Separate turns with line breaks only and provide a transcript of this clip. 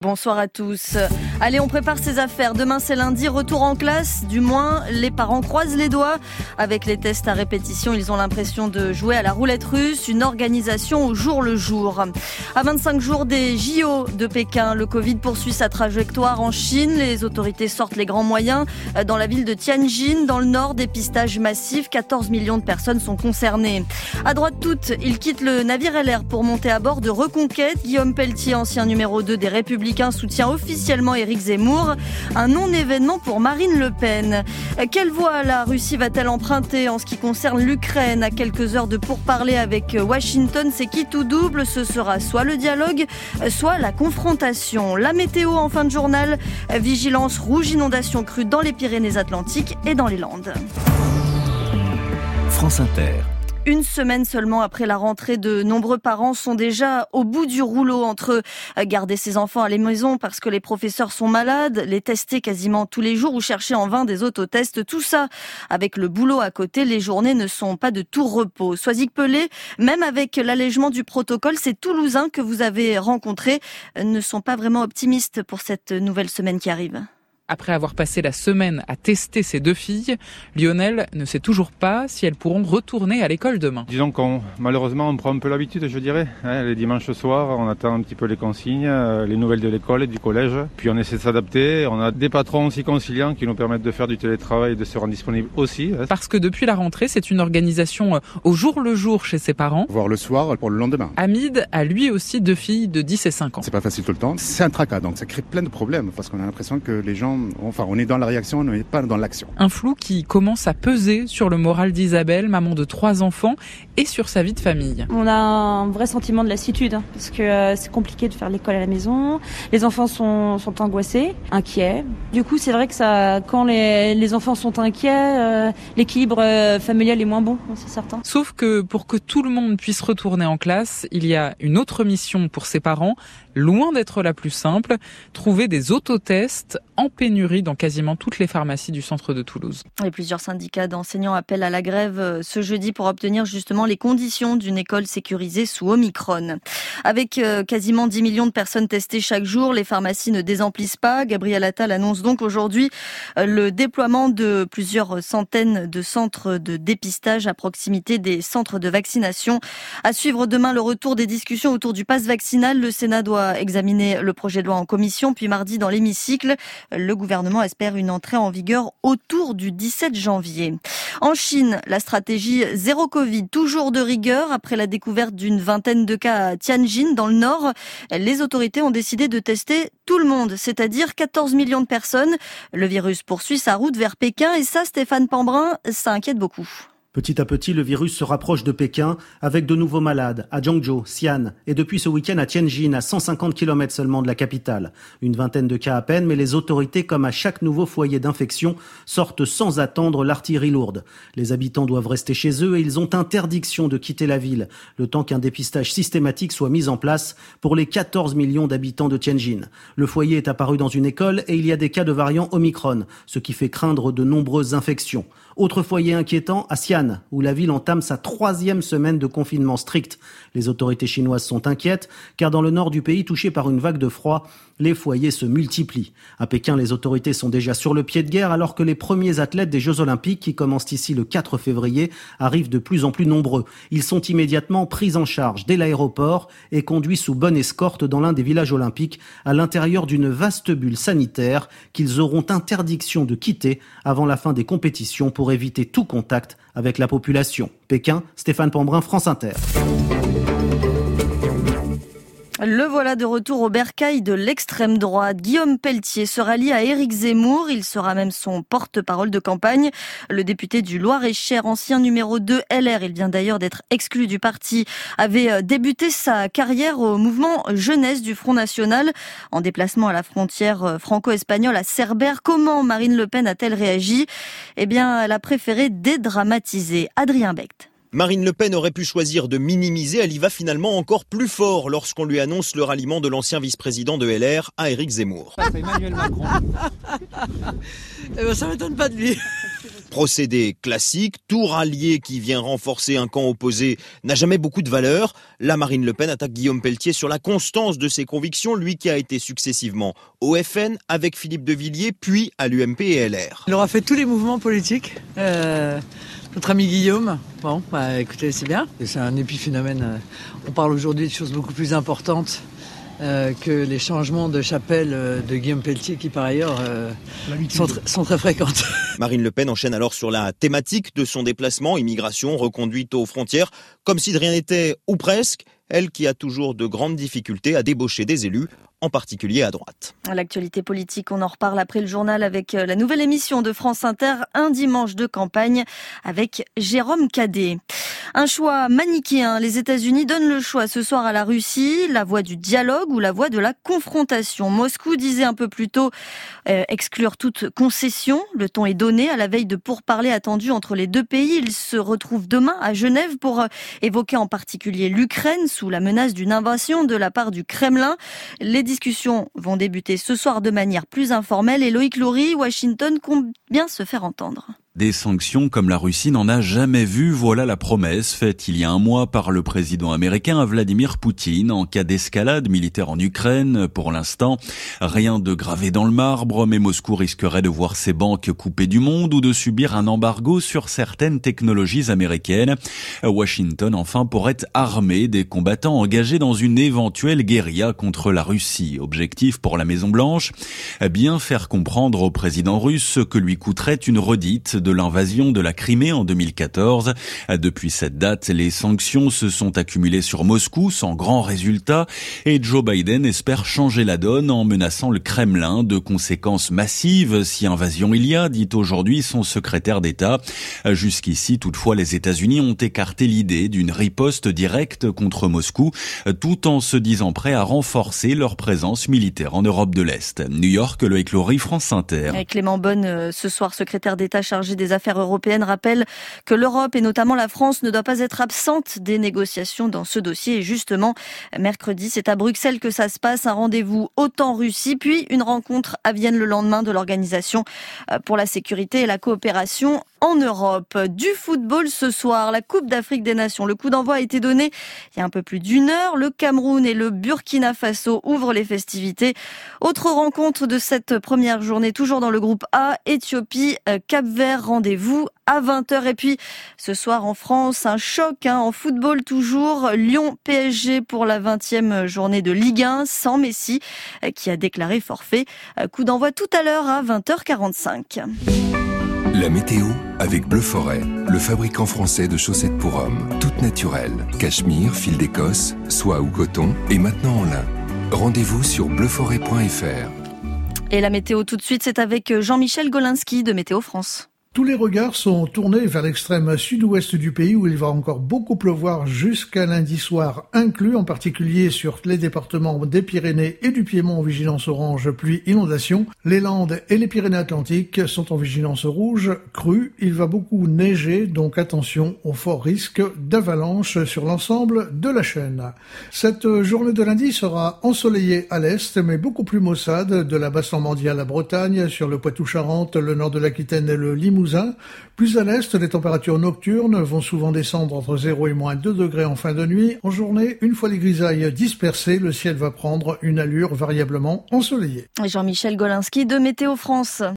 Bonsoir à tous. Allez, on prépare ses affaires. Demain, c'est lundi, retour en classe. Du moins, les parents croisent les doigts. Avec les tests à répétition, ils ont l'impression de jouer à la roulette russe, une organisation au jour le jour. À 25 jours des JO de Pékin, le Covid poursuit sa trajectoire en Chine. Les autorités sortent les grands moyens. Dans la ville de Tianjin, dans le nord, dépistage massif. 14 millions de personnes sont concernées. À droite toute, il quitte le navire LR pour monter à bord de Reconquête. Guillaume Pelletier, ancien numéro 2 des Républicains, soutient officiellement Éric Zemmour, un non-événement pour Marine Le Pen. Quelle voie la Russie va-t-elle emprunter en ce qui concerne l'Ukraine? À quelques heures de pourparlers avec Washington, c'est qui tout double? Ce sera soit le dialogue, soit la confrontation. La météo en fin de journal, vigilance rouge, inondation crue dans les Pyrénées-Atlantiques et dans les Landes.
France Inter.
Une semaine seulement après la rentrée, de nombreux parents sont déjà au bout du rouleau entre garder ses enfants à la maison parce que les professeurs sont malades, les tester quasiment tous les jours ou chercher en vain des autotests. Tout ça, avec le boulot à côté, les journées ne sont pas de tout repos. Soisic Pelé, même avec l'allègement du protocole, ces Toulousains que vous avez rencontrés ne sont pas vraiment optimistes pour cette nouvelle semaine qui arrive.
Après avoir passé la semaine à tester ses 2 filles, Lionel ne sait toujours pas si elles pourront retourner à l'école demain.
Disons malheureusement, on prend un peu l'habitude, je dirais. Les dimanches soirs, on attend un petit peu les consignes, les nouvelles de l'école et du collège. Puis on essaie de s'adapter. On a des patrons aussi conciliants qui nous permettent de faire du télétravail et de se rendre disponible aussi.
Parce que depuis la rentrée, c'est une organisation au jour le jour chez ses parents.
Voir le soir pour le lendemain.
Hamid a lui aussi 2 filles de 10 et 5 ans.
C'est pas facile tout le temps. C'est un tracas, donc ça crée plein de problèmes parce qu'on a l'impression que les gens... on est dans la réaction, on n'est pas dans l'action.
Un flou qui commence à peser sur le moral d'Isabelle, maman de 3 enfants, et sur sa vie de famille.
On a un vrai sentiment de lassitude, parce que c'est compliqué de faire l'école à la maison. Les enfants sont angoissés, inquiets. Du coup, c'est vrai que quand les enfants sont inquiets, l'équilibre familial est moins bon, c'est certain.
Sauf que pour que tout le monde puisse retourner en classe, il y a une autre mission pour ses parents, loin d'être la plus simple, trouver des autotests en pénurie dans quasiment toutes les pharmacies du centre de Toulouse.
Et plusieurs syndicats d'enseignants appellent à la grève ce jeudi pour obtenir justement les conditions d'une école sécurisée sous Omicron. Avec quasiment 10 millions de personnes testées chaque jour, les pharmacies ne désemplissent pas. Gabriel Attal annonce donc aujourd'hui le déploiement de plusieurs centaines de centres de dépistage à proximité des centres de vaccination. À suivre demain le retour des discussions autour du pass vaccinal. Le Sénat doit examiner le projet de loi en commission, puis mardi dans l'hémicycle. Le gouvernement espère une entrée en vigueur autour du 17 janvier. En Chine, la stratégie zéro Covid, toujours de rigueur. Après la découverte d'une vingtaine de cas à Tianjin, dans le nord, les autorités ont décidé de tester tout le monde, c'est-à-dire 14 millions de personnes. Le virus poursuit sa route vers Pékin et ça, Stéphane Pambrin, ça inquiète beaucoup.
Petit à petit, le virus se rapproche de Pékin avec de nouveaux malades à Guangzhou, Xi'an et depuis ce week-end à Tianjin, à 150 km seulement de la capitale. Une vingtaine de cas à peine, mais les autorités, comme à chaque nouveau foyer d'infection, sortent sans attendre l'artillerie lourde. Les habitants doivent rester chez eux et ils ont interdiction de quitter la ville, le temps qu'un dépistage systématique soit mis en place pour les 14 millions d'habitants de Tianjin. Le foyer est apparu dans une école et il y a des cas de variant Omicron, ce qui fait craindre de nombreuses infections. Autre foyer inquiétant à Xi'an, où la ville entame sa 3e semaine de confinement strict. Les autorités chinoises sont inquiètes, car dans le nord du pays touché par une vague de froid, les foyers se multiplient. À Pékin, les autorités sont déjà sur le pied de guerre, alors que les premiers athlètes des Jeux Olympiques, qui commencent ici le 4 février, arrivent de plus en plus nombreux. Ils sont immédiatement pris en charge dès l'aéroport et conduits sous bonne escorte dans l'un des villages olympiques, à l'intérieur d'une vaste bulle sanitaire qu'ils auront interdiction de quitter avant la fin des compétitions pour éviter tout contact avec la population. Pékin, Stéphane Pambrin, France Inter.
Le voilà de retour au bercail de l'extrême droite. Guillaume Pelletier se rallie à Éric Zemmour. Il sera même son porte-parole de campagne. Le député du Loir-et-Cher, ancien numéro 2 LR, il vient d'ailleurs d'être exclu du parti, avait débuté sa carrière au mouvement jeunesse du Front National. En déplacement à la frontière franco-espagnole à Cerbère, comment Marine Le Pen a-t-elle réagi? Eh bien, elle a préféré dédramatiser. Adrien Becht.
Marine Le Pen aurait pu choisir de minimiser, elle y va finalement encore plus fort lorsqu'on lui annonce le ralliement de l'ancien vice-président de LR à Éric Zemmour.
Emmanuel Macron. Eh ben, ça m'étonne pas de lui.
Procédé classique, tout rallié qui vient renforcer un camp opposé n'a jamais beaucoup de valeur. Là, Marine Le Pen attaque Guillaume Pelletier sur la constance de ses convictions, lui qui a été successivement au FN avec Philippe de Villiers, puis à l'UMP et LR.
Il aura fait tous les mouvements politiques. Notre ami Guillaume, écoutez, c'est bien. C'est un épiphénomène. On parle aujourd'hui de choses beaucoup plus importantes que les changements de chapelle de Guillaume Pelletier qui par ailleurs sont très fréquentes.
Marine Le Pen enchaîne alors sur la thématique de son déplacement, immigration, reconduite aux frontières, comme si de rien n'était, ou presque, elle qui a toujours de grandes difficultés à débaucher des élus, en particulier à droite.
L'actualité politique, on en reparle après le journal avec la nouvelle émission de France Inter, un dimanche de campagne avec Jérôme Cadet. Un choix manichéen, les États-Unis donnent le choix ce soir à la Russie, la voie du dialogue ou la voie de la confrontation. Moscou disait un peu plus tôt exclure toute concession. Le ton est donné à la veille de pourparlers attendus entre les deux pays. Ils se retrouvent demain à Genève pour évoquer en particulier l'Ukraine sous la menace d'une invasion de la part du Kremlin. Les discussions vont débuter ce soir de manière plus informelle et Loïc Loury, Washington compte bien se faire entendre.
Des sanctions comme la Russie n'en a jamais vu, voilà la promesse faite il y a un mois par le président américain à Vladimir Poutine en cas d'escalade militaire en Ukraine. Pour l'instant, rien de gravé dans le marbre, mais Moscou risquerait de voir ses banques coupées du monde ou de subir un embargo sur certaines technologies américaines. Washington, enfin, pourrait armer des combattants engagés dans une éventuelle guérilla contre la Russie. Objectif pour la Maison-Blanche, bien faire comprendre au président russe ce que lui coûterait une redite de l'invasion de la Crimée en 2014. Depuis cette date, les sanctions se sont accumulées sur Moscou sans grand résultat et Joe Biden espère changer la donne en menaçant le Kremlin de conséquences massives si invasion il y a, dit aujourd'hui son secrétaire d'État. Jusqu'ici, toutefois, les États-Unis ont écarté l'idée d'une riposte directe contre Moscou, tout en se disant prêts à renforcer leur présence militaire en Europe de l'Est. New York, Loïc Loury, France Inter.
Et Clément Beaune, ce soir, secrétaire d'État chargé des affaires européennes, rappelle que l'Europe et notamment la France ne doit pas être absente des négociations dans ce dossier. Et justement, mercredi, c'est à Bruxelles que ça se passe, un rendez-vous OTAN-Russie, puis une rencontre à Vienne le lendemain de l'Organisation pour la sécurité et la coopération en Europe. Du football ce soir, la Coupe d'Afrique des Nations. Le coup d'envoi a été donné il y a un peu plus d'une heure. Le Cameroun et le Burkina Faso ouvrent les festivités. Autre rencontre de cette première journée, toujours dans le groupe A, Éthiopie, Cap-Vert, rendez-vous à 20h. Et puis, ce soir en France, un choc en football toujours. Lyon-PSG pour la 20e journée de Ligue 1, sans Messi, qui a déclaré forfait. Coup d'envoi tout à l'heure à 20h45.
La météo avec Bleu Forêt, le fabricant français de chaussettes pour hommes, toutes naturelles. Cachemire, fil d'Écosse, soie ou coton et maintenant en lin. Rendez-vous sur bleuforêt.fr.
Et la météo tout de suite, c'est avec Jean-Michel Golinski de Météo France.
Tous les regards sont tournés vers l'extrême sud-ouest du pays où il va encore beaucoup pleuvoir jusqu'à lundi soir inclus, en particulier sur les départements des Pyrénées et du Piémont en vigilance orange pluie inondation. Les Landes et les Pyrénées-Atlantiques sont en vigilance rouge crue. Il va beaucoup neiger, donc attention au fort risque d'avalanche sur l'ensemble de la chaîne. Cette journée de lundi sera ensoleillée à l'est, mais beaucoup plus maussade de la Basse-Normandie à la Bretagne, sur le Poitou-Charentes, le nord de l'Aquitaine et le Limousin. Plus à l'est, les températures nocturnes vont souvent descendre entre 0 et moins 2 degrés en fin de nuit. En journée, une fois les grisailles dispersées, le ciel va prendre une allure variablement ensoleillée.
Jean-Michel Golinski de Météo France.